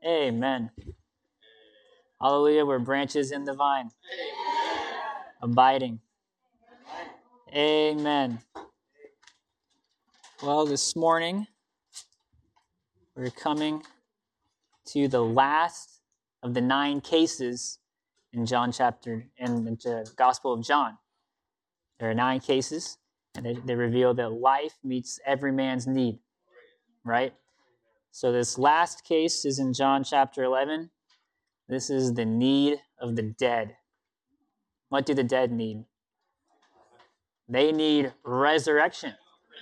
Amen. Hallelujah. We're branches in the vine. Abiding. Amen. Well, this morning, we're coming to the last of the 9 cases in the Gospel of John. There are 9 cases, and they reveal that life meets every man's need, right? So this last case is in John chapter 11. This is the need of the dead. What do the dead need? They need resurrection.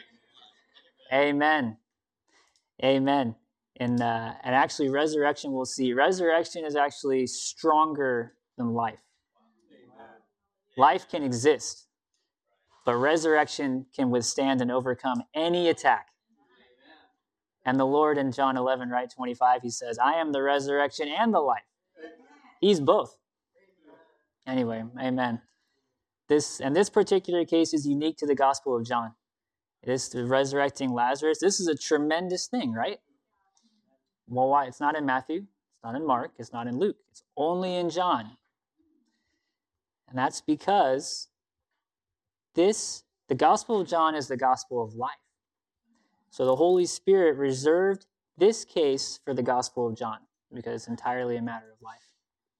Amen. Amen. And actually, resurrection, we'll see. Resurrection is actually stronger than life. Life can exist, but resurrection can withstand and overcome any attack. And the Lord in John 11, right, 25, he says, I am the resurrection and the life. He's both. Anyway, amen. This particular case is unique to the Gospel of John. It is the resurrecting Lazarus. This is a tremendous thing, right? Well, why? It's not in Matthew. It's not in Mark. It's not in Luke. It's only in John. And that's because the Gospel of John is the gospel of life. So the Holy Spirit reserved this case for the Gospel of John because it's entirely a matter of life.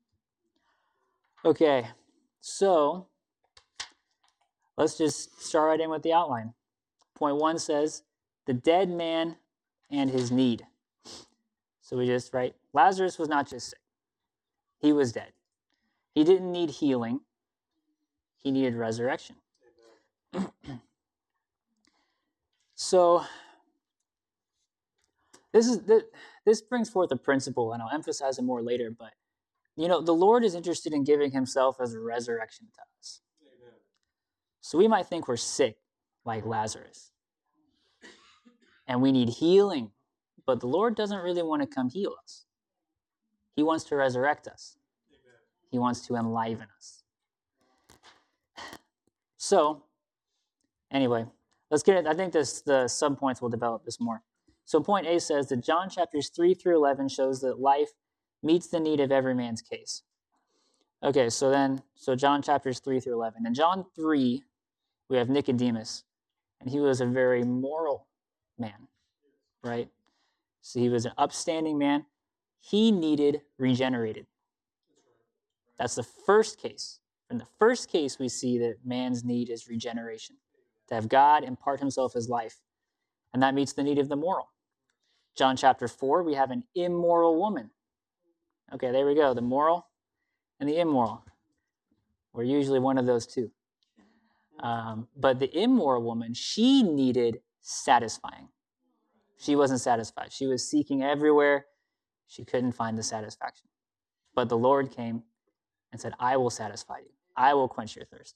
Okay, so let's just start right in with the outline. Point 1 says, the dead man and his need. So we just write, Lazarus was not just sick. He was dead. He didn't need healing. He needed resurrection. So this brings forth a principle, and I'll emphasize it more later, but the Lord is interested in giving himself as a resurrection to us. Amen. So we might think we're sick like Lazarus, and we need healing, but the Lord doesn't really want to come heal us. He wants to resurrect us. Amen. He wants to enliven us. So, anyway, let's get it. I think the subpoints will develop this more. So point A says that John chapters 3 through 11 shows that life meets the need of every man's case. Okay, so John chapters 3 through 11. In John 3, we have Nicodemus, and he was a very moral man, right? So he was an upstanding man. He needed regenerated. That's the first case. In the first case, we see that man's need is regeneration, to have God impart himself as life, and that meets the need of the moral. John chapter 4, we have an immoral woman. Okay, there we go, the moral and the immoral. We're usually one of those two. But the immoral woman, she needed satisfying. She wasn't satisfied. She was seeking everywhere. She couldn't find the satisfaction. But the Lord came and said, I will satisfy you. I will quench your thirst.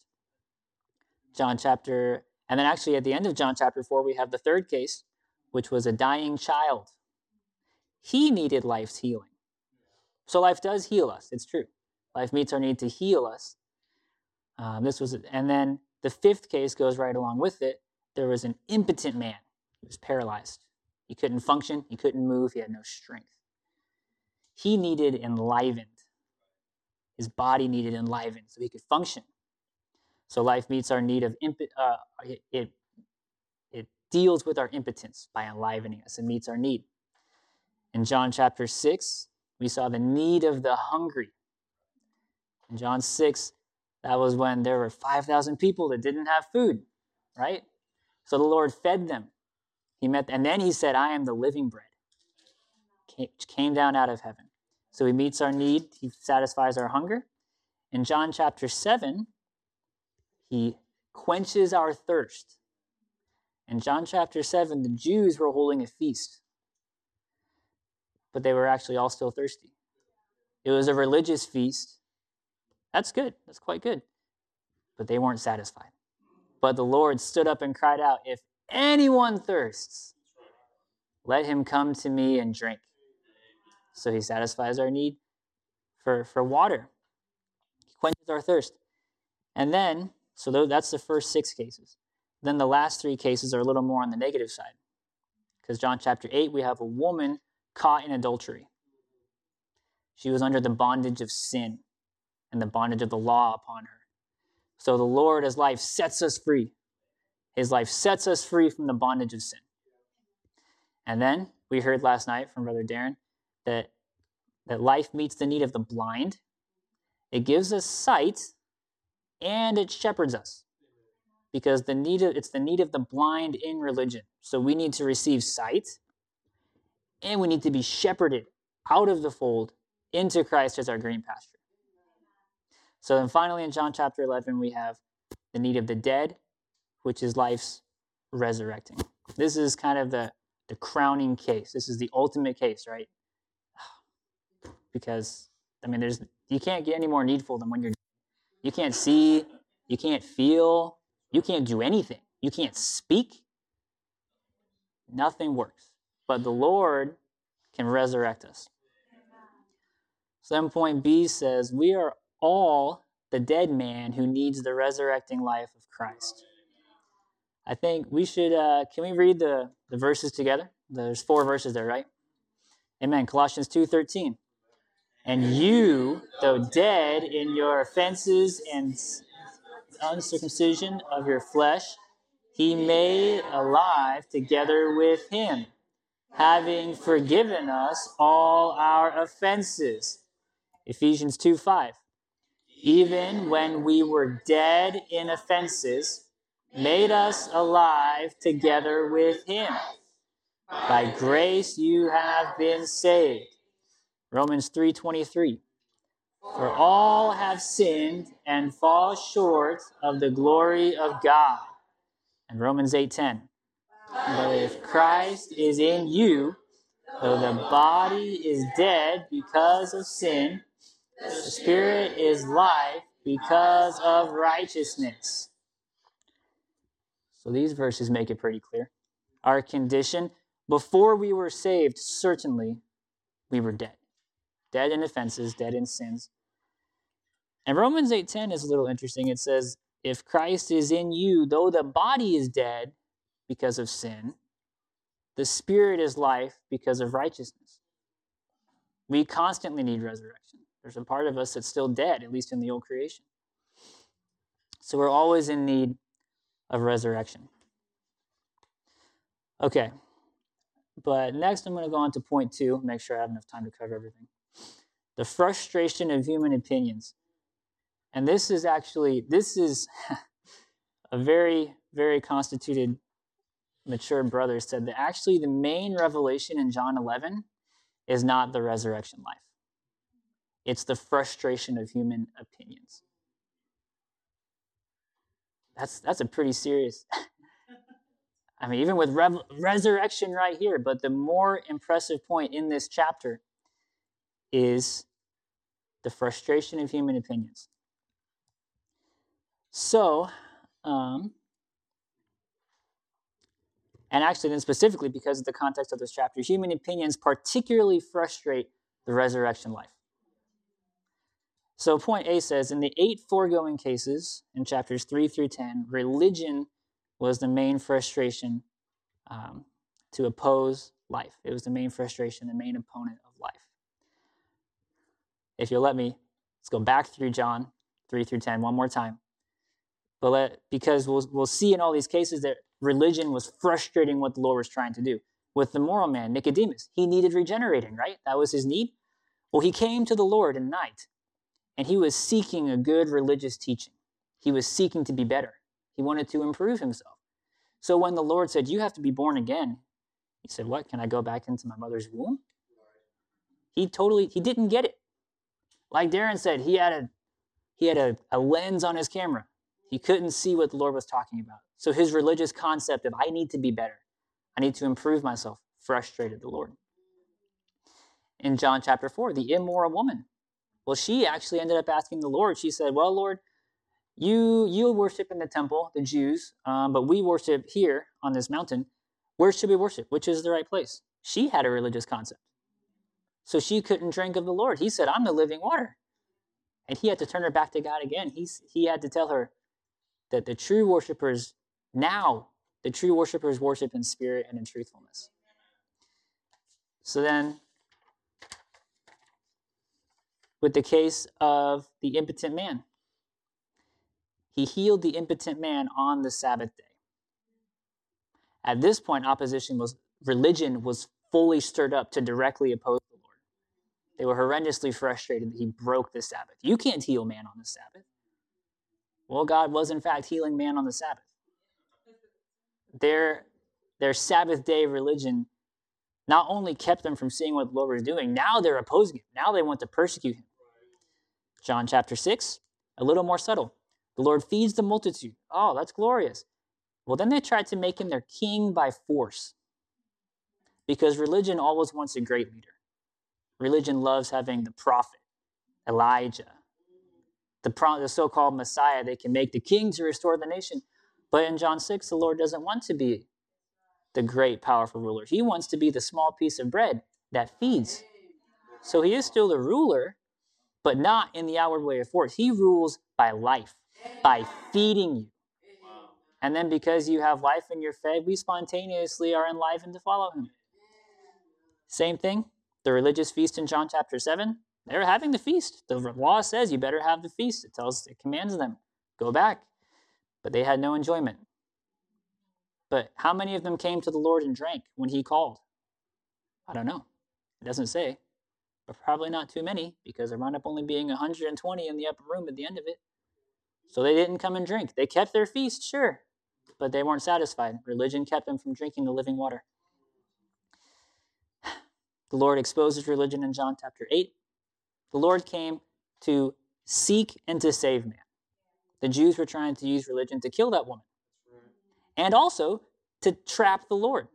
And then actually at the end of John chapter 4, we have the third case, which was a dying child. He needed life's healing. So life does heal us. It's true. Life meets our need to heal us. And then the fifth case goes right along with it. There was an impotent man. He was paralyzed. He couldn't function. He couldn't move. He had no strength. He needed enlivened. His body needed enlivened so he could function. So life meets our need of it deals with our impotence by enlivening us. It meets our need. In John chapter 6, we saw the need of the hungry. In John 6, that was when there were 5,000 people that didn't have food, right? So the Lord fed them. And then he said, I am the living bread. Came down out of heaven. So he meets our need. He satisfies our hunger. In John chapter 7, he quenches our thirst. In John chapter 7, the Jews were holding a feast, but they were actually all still thirsty. It was a religious feast. That's good. That's quite good. But they weren't satisfied. But the Lord stood up and cried out, if anyone thirsts, let him come to me and drink. So he satisfies our need for water. He quenches our thirst. And then, so that's the first 6 cases. Then the last 3 cases are a little more on the negative side. Because John chapter 8, we have a woman caught in adultery. She was under the bondage of sin and the bondage of the law upon her. So the Lord, as life, sets us free. His life sets us free from the bondage of sin. And then we heard last night from Brother Darren that life meets the need of the blind. It gives us sight, and it shepherds us. Because it's the need of the blind in religion. So we need to receive sight, and we need to be shepherded out of the fold into Christ as our green pasture. So then finally in John chapter 11, we have the need of the dead, which is life's resurrecting. This is kind of the crowning case. This is the ultimate case, right? Because, you can't get any more needful than when you can't see, you can't feel, you can't do anything. You can't speak. Nothing works. But the Lord can resurrect us. So then point B says, we are all the dead man who needs the resurrecting life of Christ. I think we should, can we read the verses together? There's 4 verses there, right? Amen. Colossians 2:13. And you, though dead in your offenses and uncircumcision of your flesh, he made alive together with him, having forgiven us all our offenses. Ephesians 2:5. Even when we were dead in offenses, made us alive together with him. By grace you have been saved. Romans 3:23. For all have sinned and fall short of the glory of God. And Romans 8:10. But if Christ is in you, though the body is dead because of sin, the Spirit is life because of righteousness. So these verses make it pretty clear. Our condition, before we were saved, certainly we were dead. Dead in offenses, dead in sins. And Romans 8:10 is a little interesting. It says, if Christ is in you, though the body is dead because of sin, the Spirit is life because of righteousness. We constantly need resurrection. There's a part of us that's still dead, at least in the old creation. So we're always in need of resurrection. Okay, but next I'm going to go on to point 2, make sure I have enough time to cover everything. The frustration of human opinions. And this is a very, very constituted, mature brother said that actually the main revelation in John 11 is not the resurrection life. It's the frustration of human opinions. That's a pretty serious, even with resurrection right here, but the more impressive point in this chapter is the frustration of human opinions. So, and actually then specifically because of the context of this chapter, human opinions particularly frustrate the resurrection life. So point A says, in the 8 foregoing cases, in chapters 3 through 10, religion was the main frustration to oppose life. It was the main frustration, the main opponent of life. If you'll let me, let's go back through John 3 through 10 one more time. Because we'll see in all these cases that religion was frustrating what the Lord was trying to do. With the moral man, Nicodemus, he needed regenerating, right? That was his need. Well, he came to the Lord at night, and he was seeking a good religious teaching. He was seeking to be better. He wanted to improve himself. So when the Lord said, you have to be born again, he said, what, can I go back into my mother's womb? He didn't get it. Like Darren said, he had a lens on his camera. He couldn't see what the Lord was talking about. So his religious concept of, I need to be better, I need to improve myself, frustrated the Lord. In John chapter 4, the immoral woman. Well, she actually ended up asking the Lord. She said, well, Lord, you worship in the temple, the Jews, but we worship here on this mountain. Where should we worship? Which is the right place? She had a religious concept. So she couldn't drink of the Lord. He said, I'm the living water. And he had to turn her back to God again. He had to tell her that the true worshipers worship in spirit and in truthfulness. So then, with the case of the impotent man. He healed the impotent man on the Sabbath day. At this point, religion was fully stirred up to directly oppose the Lord. They were horrendously frustrated that he broke the Sabbath. You can't heal man on the Sabbath. Well, God was in fact healing man on the Sabbath. Their Sabbath day religion not only kept them from seeing what the Lord was doing, now they're opposing him. Now they want to persecute him. John chapter 6, a little more subtle. The Lord feeds the multitude. Oh, that's glorious. Well, then they tried to make him their king by force. Because religion always wants a great leader. Religion loves having the prophet, Elijah, the so-called Messiah. They can make the king to restore the nation. But in John 6, the Lord doesn't want to be the great, powerful ruler. He wants to be the small piece of bread that feeds. So he is still the ruler, but not in the outward way of force. He rules by life, by feeding you. And then because you have life and you're fed, we spontaneously are enlivened to follow him. Same thing, the religious feast in John chapter 7, they're having the feast. The law says you better have the feast. It commands them, go back. But they had no enjoyment. But how many of them came to the Lord and drank when he called? I don't know. It doesn't say. But probably not too many, because there wound up only being 120 in the upper room at the end of it. So they didn't come and drink. They kept their feast, sure, but they weren't satisfied. Religion kept them from drinking the living water. The Lord exposes religion in John chapter 8. The Lord came to seek and to save man. The Jews were trying to use religion to kill that woman. And also to trap the Lord.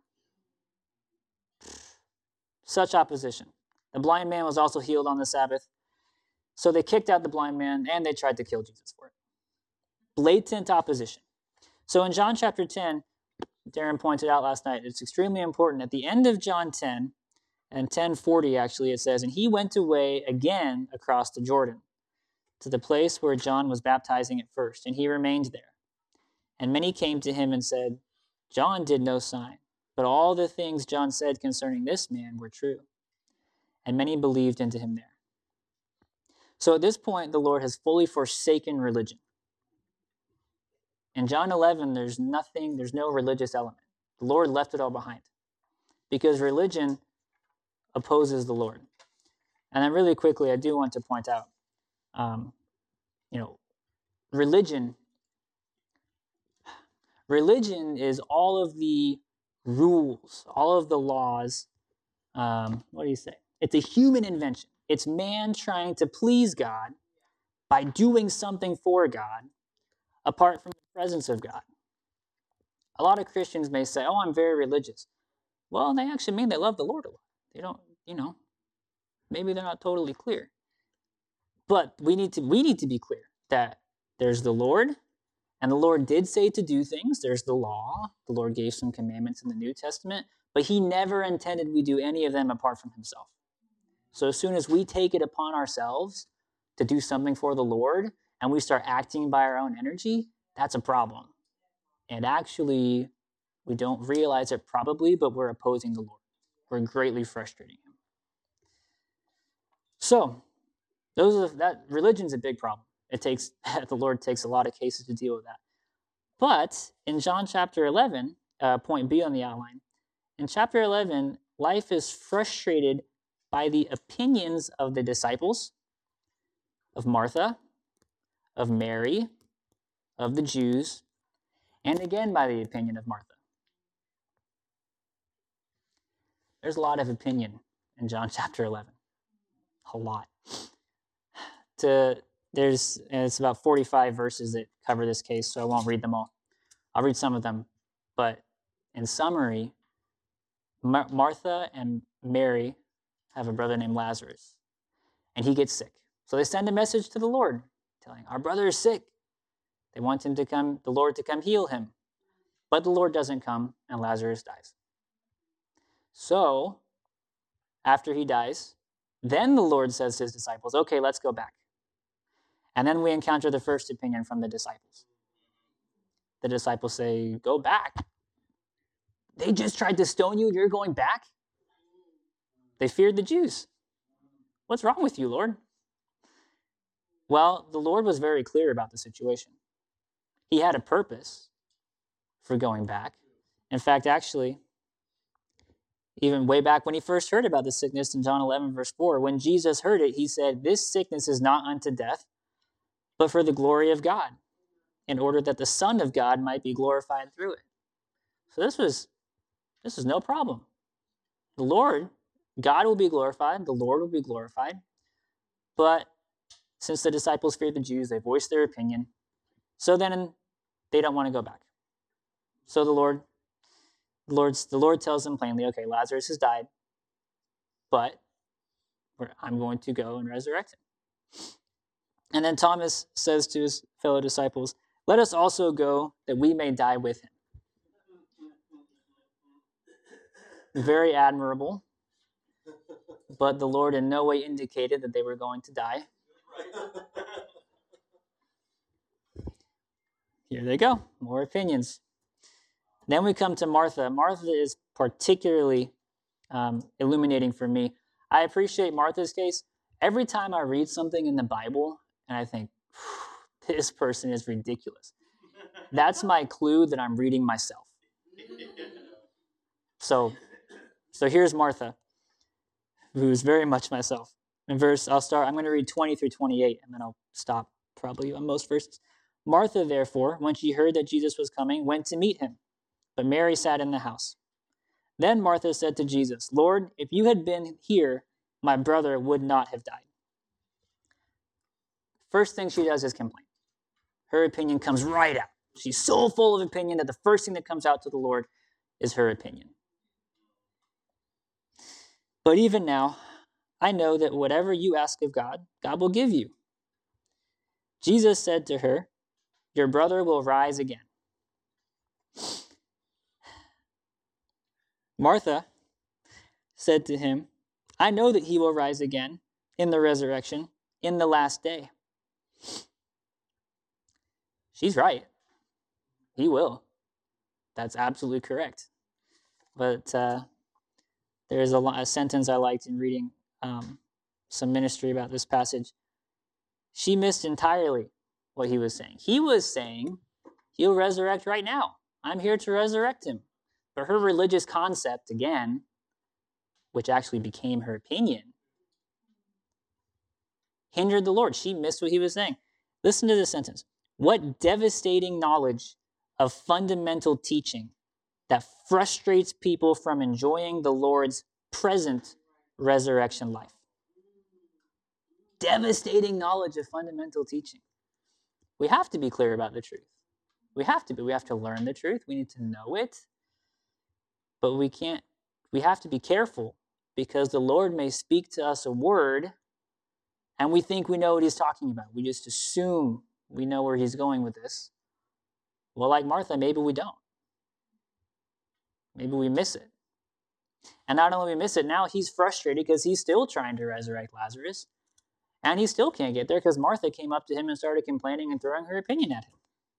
Such opposition. The blind man was also healed on the Sabbath. So they kicked out the blind man and they tried to kill Jesus for it. Blatant opposition. So in John chapter 10, Darren pointed out last night, it's extremely important. At the end of John 10, and 10:40 actually, it says, and he went away again across the Jordan to the place where John was baptizing at first, and he remained there. And many came to him and said, John did no sign, but all the things John said concerning this man were true. And many believed into him there. So at this point, the Lord has fully forsaken religion. In John 11, there's no religious element. The Lord left it all behind because religion opposes the Lord. And then really quickly, I do want to point out, religion is all of the rules, all of the laws. What do you say? It's a human invention. It's man trying to please God by doing something for God apart from the presence of God. A lot of Christians may say, oh, I'm very religious. Well, they actually mean they love the Lord a lot. They don't, maybe they're not totally clear. But we need to be clear that there's the Lord, and the Lord did say to do things. There's the law. The Lord gave some commandments in the New Testament, but he never intended we do any of them apart from himself. So as soon as we take it upon ourselves to do something for the Lord, and we start acting by our own energy, that's a problem. And actually, we don't realize it probably, but we're opposing the Lord. We're greatly frustrating him. So, religion's a big problem. The Lord takes a lot of cases to deal with that. But in John chapter 11, point B on the outline, in chapter 11, life is frustrated by the opinions of the disciples, of Martha, of Mary, of the Jews, and again by the opinion of Martha. There's a lot of opinion in John chapter 11. A lot. It's about 45 verses that cover this case, so I won't read them all. I'll read some of them. But in summary, Martha and Mary have a brother named Lazarus, and he gets sick. So they send a message to the Lord, telling, our brother is sick. They want the Lord to come heal him. But the Lord doesn't come, and Lazarus dies. So, after he dies, then the Lord says to his disciples, okay, let's go back. And then we encounter the first opinion from the disciples. The disciples say, go back. They just tried to stone you and you're going back? They feared the Jews. What's wrong with you, Lord? Well, the Lord was very clear about the situation. He had a purpose for going back. In fact, actually, even way back when he first heard about the sickness in John 11, verse 4, when Jesus heard it, he said, "This sickness is not unto death, but for the glory of God, in order that the Son of God might be glorified through it." So this was no problem. The Lord, God will be glorified, the Lord will be glorified. But since the disciples feared the Jews, they voiced their opinion. So then they don't want to go back. So the Lord tells them plainly, okay, Lazarus has died, but I'm going to go and resurrect him. And then Thomas says to his fellow disciples, "Let us also go that we may die with him." Very admirable, but the Lord in no way indicated that they were going to die. Here they go, more opinions. Then we come to Martha. Martha is particularly illuminating for me. I appreciate Martha's case. Every time I read something in the Bible and I think, this person is ridiculous, that's my clue that I'm reading myself. So here's Martha, who is very much myself. I'm going to read 20 through 28, and then I'll stop probably on most verses. Martha, therefore, when she heard that Jesus was coming, went to meet him, but Mary sat in the house. Then Martha said to Jesus, "Lord, if you had been here, my brother would not have died." First thing she does is complain. Her opinion comes right out. She's so full of opinion that the first thing that comes out to the Lord is her opinion. "But even now, I know that whatever you ask of God, God will give you." Jesus said to her, "Your brother will rise again." Martha said to him, "I know that he will rise again in the resurrection in the last day." She's right. He will. That's absolutely correct. But there is a sentence I liked in reading some ministry about this passage. She missed entirely what he was saying. He was saying, he'll resurrect right now. I'm here to resurrect him. But her religious concept, again, which actually became her opinion, hindered the Lord. She missed what he was saying. Listen to this sentence. What devastating knowledge of fundamental teaching that frustrates people from enjoying the Lord's present resurrection life. Devastating knowledge of fundamental teaching. We have to be clear about the truth. We have to be. We have to learn the truth. We need to know it. But we have to be careful, because the Lord may speak to us a word and we think we know what he's talking about. We just assume we know where he's going with this. Well, like Martha, maybe we don't. Maybe we miss it. And not only we miss it, now he's frustrated because he's still trying to resurrect Lazarus. And he still can't get there because Martha came up to him and started complaining and throwing her opinion at him.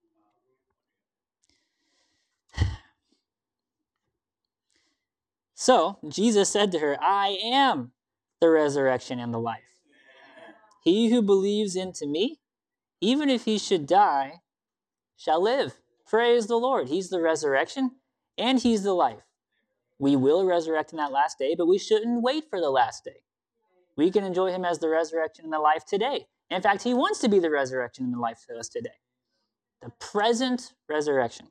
So Jesus said to her, "I am the resurrection and the life. He who believes into me, even if he should die, shall live." Praise the Lord. He's the resurrection and he's the life. We will resurrect in that last day, but we shouldn't wait for the last day. We can enjoy him as the resurrection and the life today. In fact, he wants to be the resurrection and the life to us today. The present resurrection.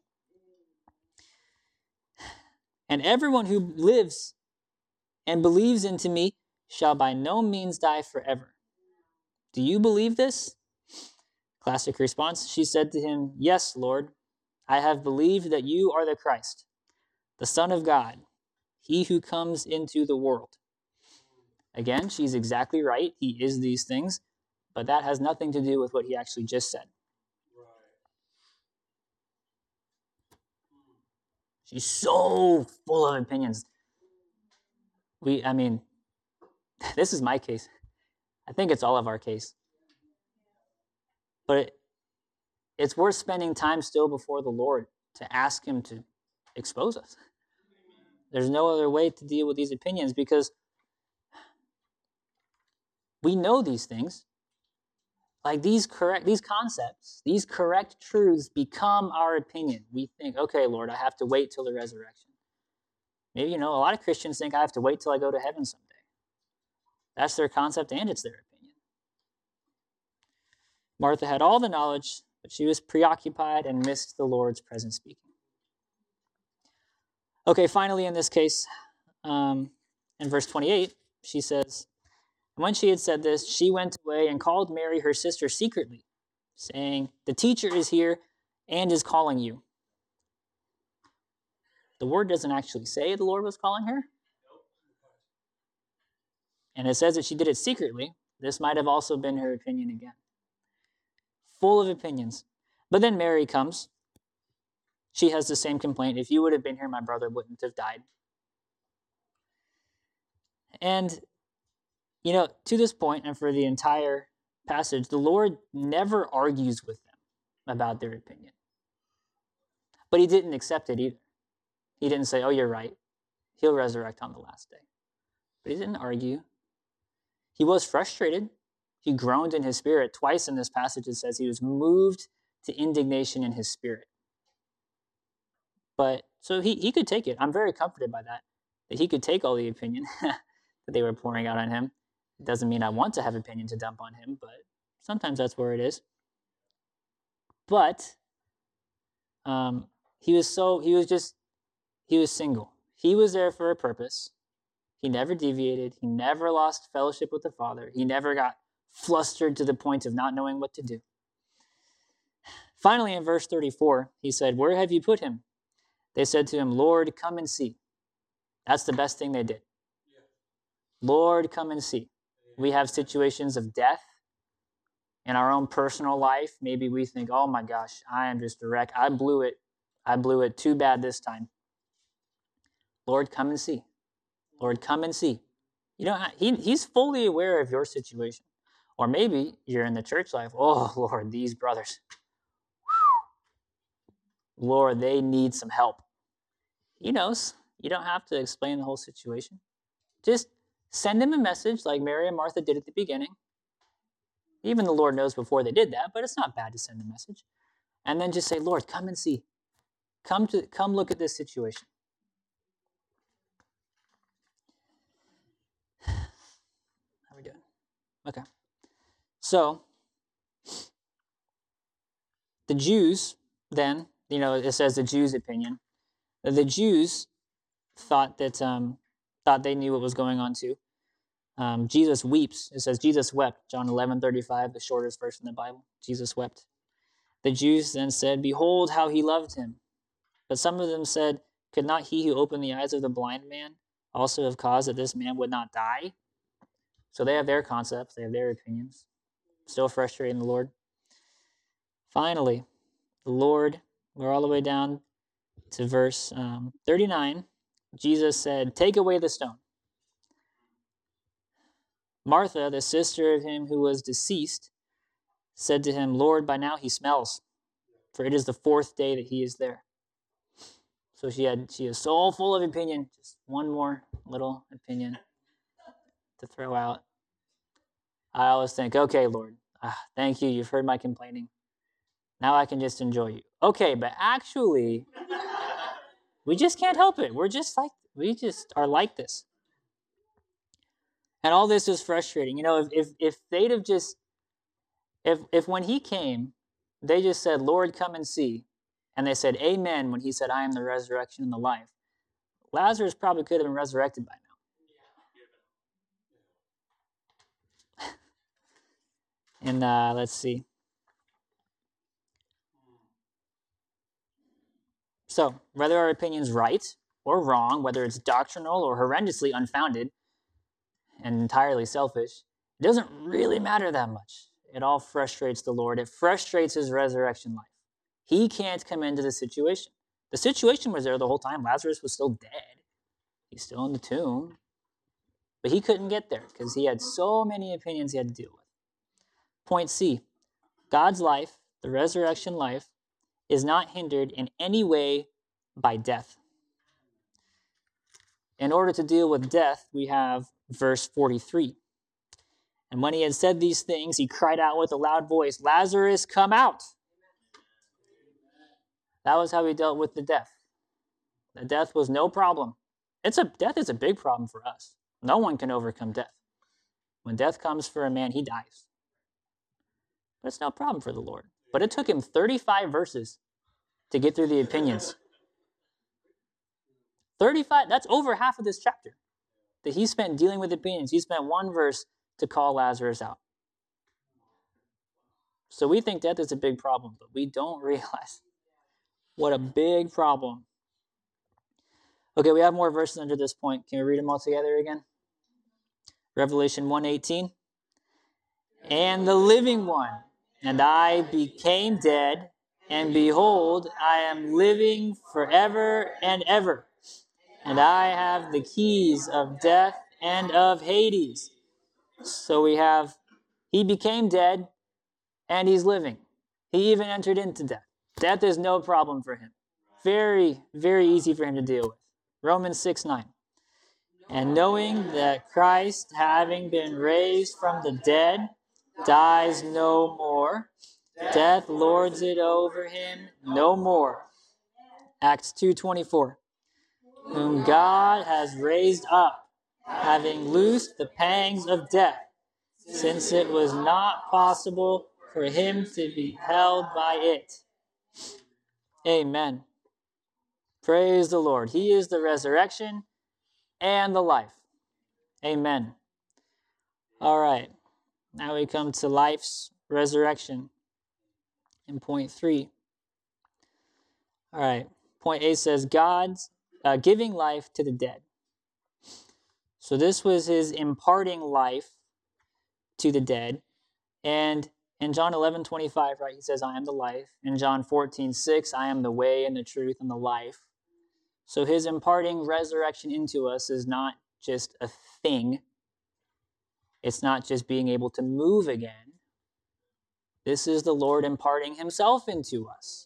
"And everyone who lives and believes into me shall by no means die forever." Do you believe this? Classic response. She said to him, "Yes, Lord, I have believed that you are the Christ, the Son of God, he who comes into the world." Again, she's exactly right. He is these things, but that has nothing to do with what he actually just said. She's so full of opinions. This is my case. I think it's all of our case. But it's worth spending time still before the Lord to ask him to expose us. There's no other way to deal with these opinions, because we know these things. Like these concepts, these correct truths become our opinion. We think, okay, Lord, I have to wait till the resurrection. Maybe, a lot of Christians think I have to wait till I go to heaven someday. That's their concept and it's their opinion. Martha had all the knowledge, but she was preoccupied and missed the Lord's present speaking. Okay, finally in this case, in verse 28, she says, when she had said this, she went away and called Mary, her sister, secretly, saying, the teacher is here and is calling you. The word doesn't actually say the Lord was calling her. And it says that she did it secretly. This might have also been her opinion again. Full of opinions. But then Mary comes. She has the same complaint. If you would have been here, my brother wouldn't have died. And, to this point and for the entire passage, the Lord never argues with them about their opinion. But he didn't accept it either. He didn't say, oh, you're right. He'll resurrect on the last day. But he didn't argue. He was frustrated. He groaned in his spirit. Twice in this passage it says he was moved to indignation in his spirit. But so he could take it. I'm very comforted by that he could take all the opinion that they were pouring out on him. It doesn't mean I want to have opinion to dump on him, but sometimes that's where it is. But he was single. He was there for a purpose. He never deviated. He never lost fellowship with the Father. He never got flustered to the point of not knowing what to do. Finally, in verse 34, he said, where have you put him? They said to him, Lord, come and see. That's the best thing they did. Lord, come and see. We have situations of death in our own personal life. Maybe we think, oh my gosh, I am just a wreck. I blew it too bad this time. Lord, come and see. Lord, come and see. He's fully aware of your situation. Or maybe you're in the church life. Oh, Lord, these brothers. Lord, they need some help. He knows. You don't have to explain the whole situation. Just send him a message like Mary and Martha did at the beginning. Even the Lord knows before they did that, but it's not bad to send a message. And then just say, Lord, come and see. Come look at this situation. How are we doing? Okay. So, the Jews then, it says the Jews' opinion. The Jews thought they knew what was going on too. Jesus weeps. It says Jesus wept. John 11:35, the shortest verse in the Bible. Jesus wept. The Jews then said, behold how he loved him. But some of them said, could not he who opened the eyes of the blind man also have caused that this man would not die? So they have their concepts. They have their opinions. Still frustrating the Lord. Finally, the Lord, we're all the way down to verse 39. Jesus said, take away the stone. Martha, the sister of him who was deceased, said to him, Lord, by now he smells, for it is the 4th day that he is there. So she is so full of opinion. Just one more little opinion to throw out. I always think, okay, Lord, thank you. You've heard my complaining. Now I can just enjoy you. Okay, but actually, we just can't help it. We just are like this. And all this is frustrating. If they'd have just, if when he came, they just said, Lord, come and see. And they said, amen, when he said, I am the resurrection and the life. Lazarus probably could have been resurrected by now. And let's see. So, whether our opinion's right or wrong, whether it's doctrinal or horrendously unfounded and entirely selfish, it doesn't really matter that much. It all frustrates the Lord. It frustrates his resurrection life. He can't come into the situation. The situation was there the whole time. Lazarus was still dead. He's still in the tomb. But he couldn't get there because he had so many opinions he had to deal with. Point C, God's life, the resurrection life, is not hindered in any way by death. In order to deal with death, we have verse 43. And when he had said these things, he cried out with a loud voice, Lazarus, come out. That was how he dealt with the death. The death was no problem. Death is a big problem for us. No one can overcome death. When death comes for a man, he dies. But it's no problem for the Lord. But it took him 35 verses to get through the opinions. 35, that's over half of this chapter that he spent dealing with opinions. He spent one verse to call Lazarus out. So we think death is a big problem, but we don't realize what a big problem. Okay, we have more verses under this point. Can we read them all together again? Revelation 1:18. And the living one, and I became dead, and behold, I am living forever and ever. And I have the keys of death and of Hades. So we have, he became dead, and he's living. He even entered into death. Death is no problem for him. Very, very easy for him to deal with. Romans 6:9. And knowing that Christ, having been raised from the dead, dies no more, death lords it over him no more. Acts 2:24. Whom God has raised up, having loosed the pangs of death, since it was not possible for him to be held by it. Amen. Praise the Lord. He is the resurrection and the life. Amen. All right. Now we come to life's resurrection in point 3. All right. Point A says God's giving life to the dead. So this was his imparting life to the dead. And in John 11:25, right, he says, I am the life. In John 14:6, I am the way and the truth and the life. So his imparting resurrection into us is not just a thing. It's not just being able to move again. This is the Lord imparting himself into us.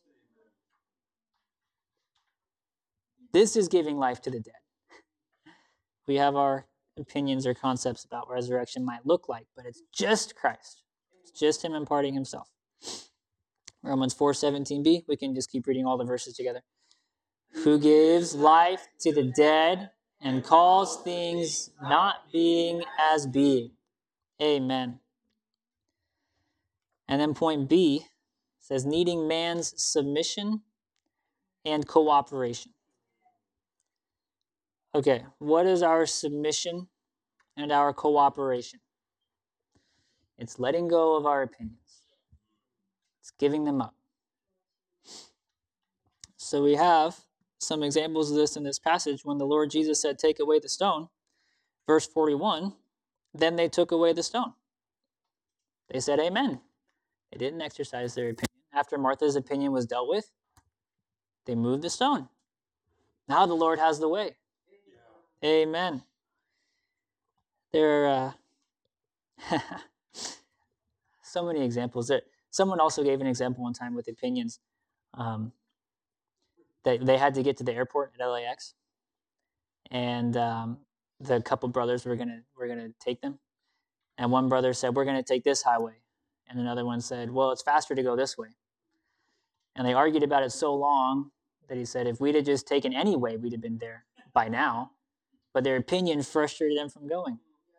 This is giving life to the dead. We have our opinions or concepts about what resurrection might look like, but it's just Christ. It's just him imparting himself. Romans 4:17b, we can just keep reading all the verses together. Who gives life to the dead and calls things not being as being. Amen. And then point B says needing man's submission and cooperation. Okay, what is our submission and our cooperation? It's letting go of our opinions. It's giving them up. So we have some examples of this in this passage when the Lord Jesus said, take away the stone. Verse 41, then they took away the stone. They said amen. They didn't exercise their opinion. After Martha's opinion was dealt with, they moved the stone. Now the Lord has the way. Yeah. Amen. There are so many examples. Someone also gave an example one time with opinions. They had to get to the airport at LAX, and the couple brothers were gonna take them, and one brother said, "We're gonna take this highway," and another one said, "Well, it's faster to go this way." And they argued about it so long that he said, "If we'd have just taken any way, we'd have been there by now." But their opinion frustrated them from going.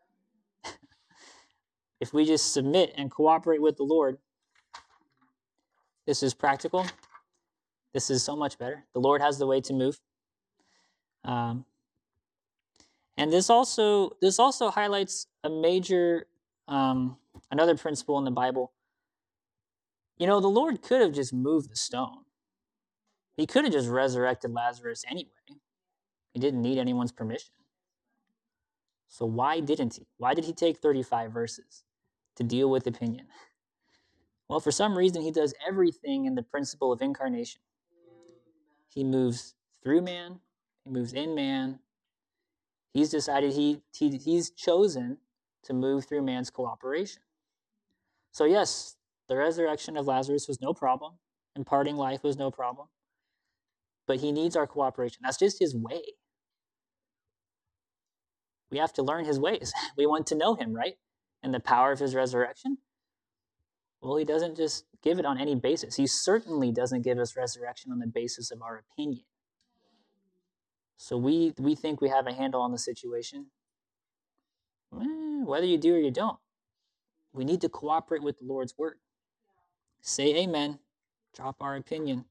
If we just submit and cooperate with the Lord, this is practical. This is so much better. The Lord has the way to move. And this also highlights a major, another principle in the Bible. You know, the Lord could have just moved the stone. He could have just resurrected Lazarus anyway. He didn't need anyone's permission. So why didn't he? Why did he take 35 verses to deal with opinion? Well, for some reason, he does everything in the principle of incarnation. He moves through man. He moves in man. He's decided he's chosen to move through man's cooperation. So yes, the resurrection of Lazarus was no problem. Imparting life was no problem. But he needs our cooperation. That's just his way. We have to learn his ways. We want to know him, right? and the power of his resurrection? Well, he doesn't just give it on any basis. He certainly doesn't give us resurrection on the basis of our opinion. So we think we have a handle on the situation. Whether you do or you don't, we need to cooperate with the Lord's word. Say amen, drop our opinion.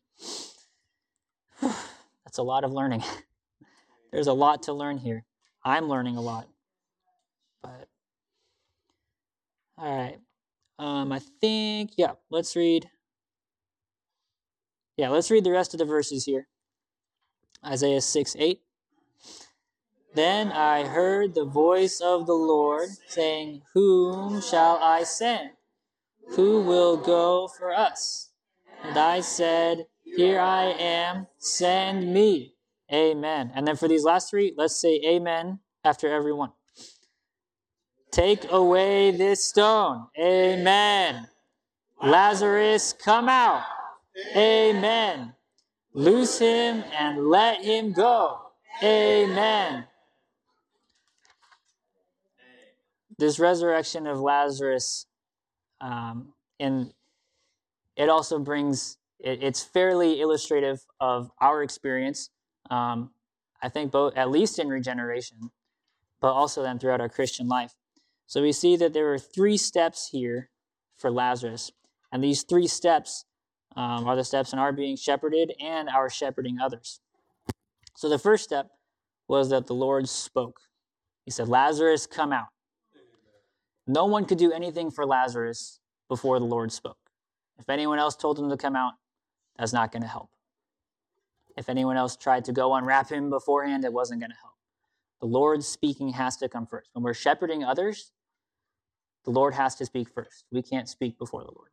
That's a lot of learning. There's a lot to learn here. I'm learning a lot. But all right. I think, let's read the rest of the verses here. Isaiah 6:8. Then I heard the voice of the Lord saying, "Whom shall I send? Who will go for us?" And I said, "Here I am, send me." Amen. And then for these last three, let's say amen after every one. Take away this stone. Amen. Lazarus, come out. Amen. Loose him and let him go. Amen. This resurrection of Lazarus, and it also brings, it's fairly illustrative of our experience, I think both, at least in regeneration, but also then throughout our Christian life. So we see that there are 3 steps here for Lazarus, and these 3 steps are the steps in our being shepherded and our shepherding others. So the first step was that the Lord spoke. He said, "Lazarus, come out." No one could do anything for Lazarus before the Lord spoke. If anyone else told him to come out, that's not going to help. If anyone else tried to go unwrap him beforehand, it wasn't going to help. The Lord speaking has to come first. When we're shepherding others, the Lord has to speak first. We can't speak before the Lord.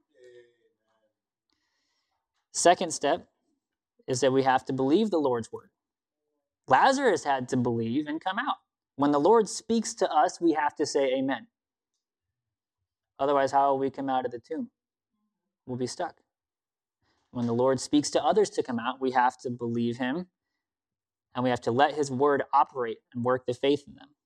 Second step is that we have to believe the Lord's word. Lazarus had to believe and come out. When the Lord speaks to us, we have to say amen. Otherwise, how will we come out of the tomb? We'll be stuck. When the Lord speaks to others to come out, we have to believe him, and we have to let his word operate and work the faith in them.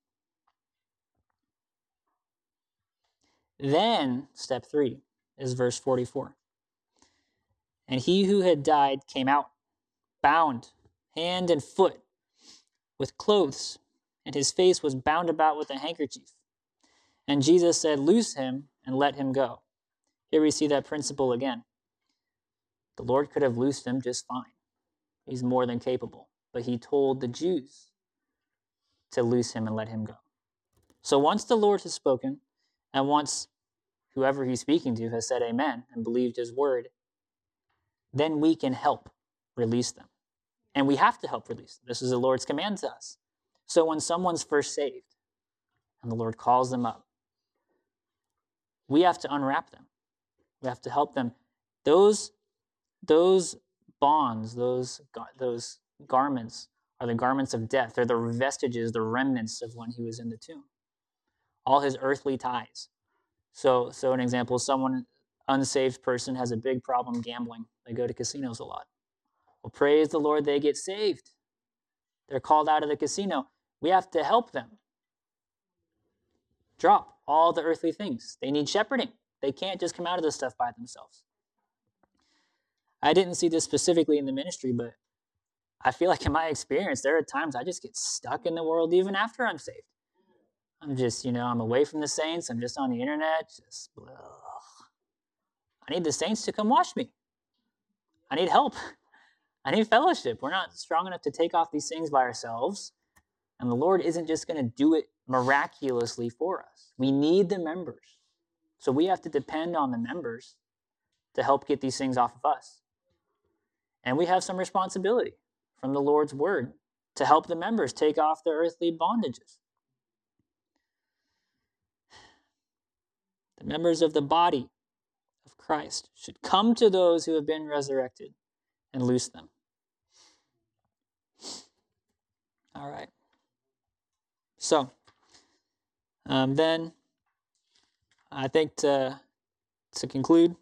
Then, step 3 is verse 44. And he who had died came out, bound hand and foot with clothes, and his face was bound about with a handkerchief. And Jesus said, "Loose him and let him go." Here we see that principle again. The Lord could have loosed him just fine. He's more than capable. But he told the Jews to loose him and let him go. So once the Lord has spoken, and once whoever he's speaking to has said amen and believed his word, then we can help release them. And we have to help release them. This is the Lord's command to us. So when someone's first saved and the Lord calls them up, we have to unwrap them. We have to help them. Those bonds, those garments are the garments of death. They're the vestiges, the remnants of when he was in the tomb. All his earthly ties. So an example, someone, unsaved person, has a big problem gambling. They go to casinos a lot. Well, praise the Lord, they get saved. They're called out of the casino. We have to help them. Drop all the earthly things. They need shepherding. They can't just come out of this stuff by themselves. I didn't see this specifically in the ministry, but I feel like in my experience, there are times I just get stuck in the world even after I'm saved. I'm just, I'm away from the saints. I'm just on the internet. I need the saints to come wash me. I need help. I need fellowship. We're not strong enough to take off these things by ourselves. And the Lord isn't just going to do it miraculously for us. We need the members. So we have to depend on the members to help get these things off of us. And we have some responsibility from the Lord's word to help the members take off their earthly bondages. The members of the body of Christ should come to those who have been resurrected and loose them. All right. So, then I think to conclude,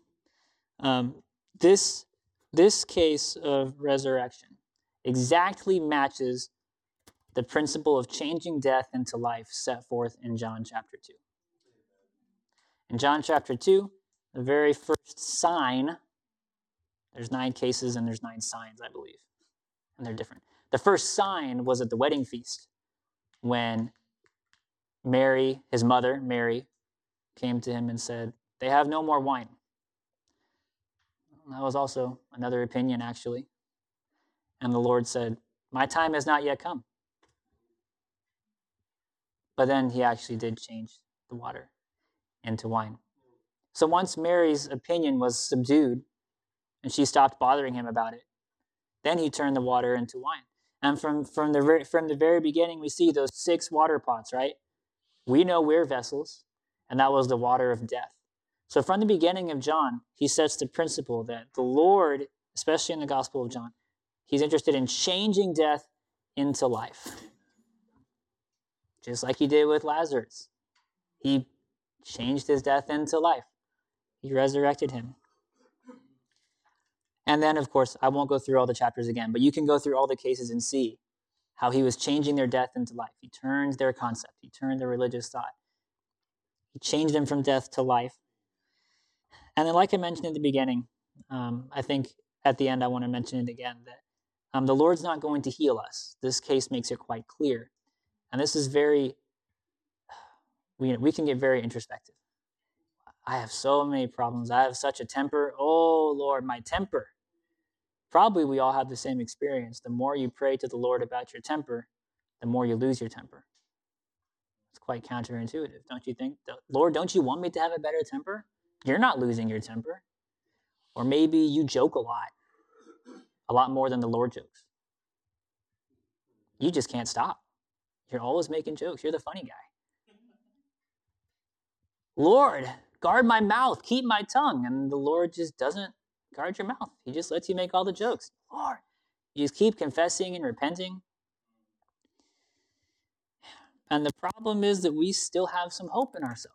this case of resurrection exactly matches the principle of changing death into life set forth in John chapter 2. In John chapter 2, the very first sign, there's 9 cases and there's 9 signs, I believe, and they're different. The first sign was at the wedding feast when Mary, his mother, Mary, came to him and said, they have no more wine. That was also another opinion, actually. And the Lord said, my time has not yet come. But then he actually did change the water into wine. So once Mary's opinion was subdued and she stopped bothering him about it, then he turned the water into wine. And from the very beginning, we see those 6 water pots, right? We know we're vessels, and that was the water of death. So from the beginning of John, he sets the principle that the Lord, especially in the Gospel of John, he's interested in changing death into life. Just like he did with Lazarus. He changed his death into life. He resurrected him. And then, of course, I won't go through all the chapters again, but you can go through all the cases and see how he was changing their death into life. He turned their concept. He turned their religious thought. He changed them from death to life. And then, like I mentioned in the beginning, I think at the end I want to mention it again, that the Lord's not going to heal us. This case makes it quite clear. And this is we can get very introspective. I have so many problems. I have such a temper. Oh, Lord, my temper. Probably we all have the same experience. The more you pray to the Lord about your temper, the more you lose your temper. It's quite counterintuitive, don't you think? Lord, don't you want me to have a better temper? You're not losing your temper. Or maybe you joke a lot more than the Lord jokes. You just can't stop. You're always making jokes. You're the funny guy. Lord, guard my mouth, keep my tongue. And the Lord just doesn't guard your mouth. He just lets you make all the jokes. Lord, you just keep confessing and repenting. And the problem is that we still have some hope in ourselves.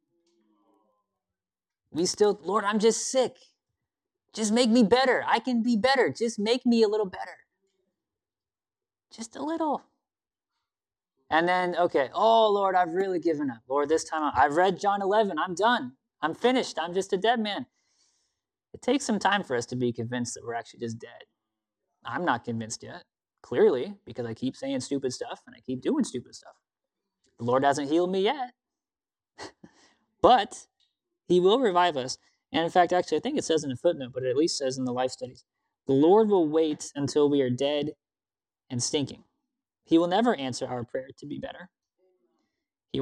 Lord, I'm just sick. Just make me better. I can be better. Just make me a little better. Just a little. And then, okay, oh, Lord, I've really given up. Lord, this time I've read John 11. I'm done. I'm finished. I'm just a dead man. It takes some time for us to be convinced that we're actually just dead. I'm not convinced yet, clearly, because I keep saying stupid stuff and I keep doing stupid stuff. The Lord hasn't healed me yet. But he will revive us. And in fact, actually, I think it says in a footnote, but it at least says in the life studies, the Lord will wait until we are dead and stinking. He will never answer our prayer to be better. He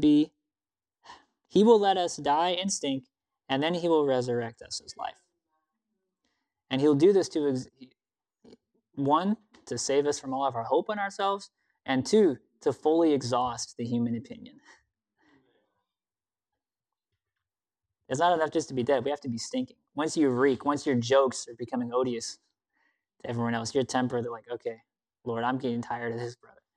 will let us die and stink, and then he will resurrect us as life. And he'll do this to, 1, to save us from all of our hope in ourselves, and 2, to fully exhaust the human opinion. It's not enough just to be dead. We have to be stinking. Once you reek, once your jokes are becoming odious to everyone else, your temper, they're like, okay, Lord, I'm getting tired of this, brother.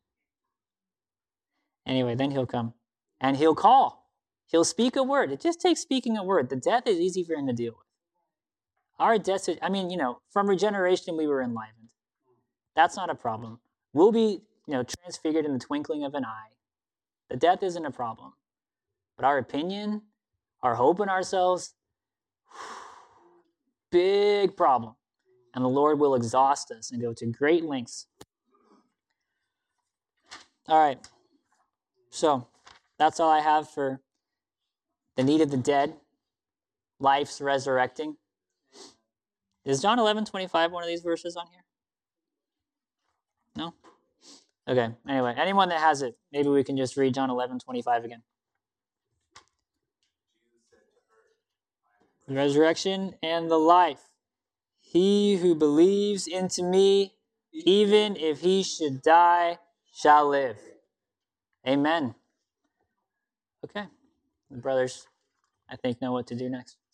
Anyway, then he'll come and he'll call. He'll speak a word. It just takes speaking a word. The death is easy for him to deal with. Our death, from regeneration, we were enlivened. That's not a problem. We'll be, transfigured in the twinkling of an eye. The death isn't a problem. But our opinion, our hope in ourselves, big problem. And the Lord will exhaust us and go to great lengths. All right. So that's all I have for the need of the dead, life's resurrecting. Is John 11:25 one of these verses on here? No? Okay. Anyway, anyone that has it, maybe we can just read John 11:25 again. The resurrection and the life. He who believes into me, even if he should die, shall live. Amen. Okay. The brothers, I think, know what to do next.